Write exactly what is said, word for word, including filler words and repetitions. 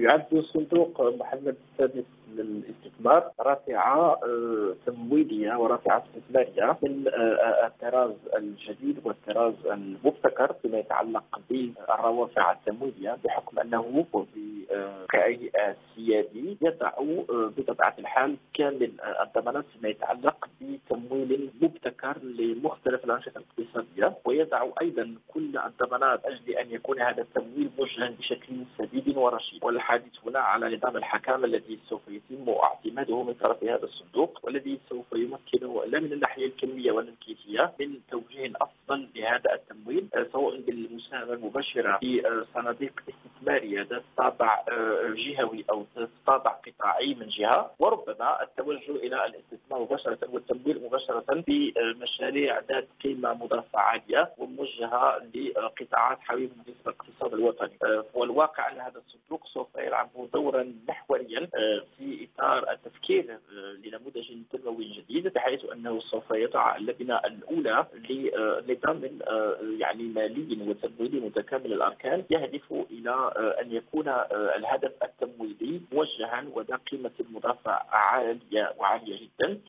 يعد صندوق محمد السادس للاستثمار رافعة تمويلية ورافعة استثمارية من الطراز الجديد والطراز المبتكر فيما يتعلق بالروافع التمويلية، بحكم أنه كهيئة سيادي يضع بطبيعة الحال كامل الضمانات فيما يتعلق بتمويل مبتكر لمختلف الأنشطة الاقتصادية، ويضع أيضا كل الضمانات أجل أن يكون هذا التمويل موجها بشكل سديد ورشيد. والحديث هنا على نظام الحكام الذي سوف يتم اعتماده من طرف هذا الصندوق، والذي سوف يمكن لا من الناحية الكمية ولا الكيفية من توجيه أفضل لهذا التمويل، سواء بالمساهمة المباشرة في صناديق استثمارية ذات طابع جهوي أو ذات طابع قطاعي من جهة، وربما التوجه إلى الاستثمار مباشرة والتمويل مباشرة في مشاريع ذات قيمة مضافة عالية وموجهة لقطاعات حيوية بالنسبة للاقتصاد الوطني. والواقع أن هذا الصندوق سوف يلعب دورا محوريا في إطار التفكير لنموذج تنموي جديد، بحيث أنه سوف يضع اللبنة الأولى لنظام يعني مالي وتمويلي متكامل الأركان يهدف إلى أن يكون الهدف التمويلي موجها وذا قيمة مضافة عالية وعالية جدا،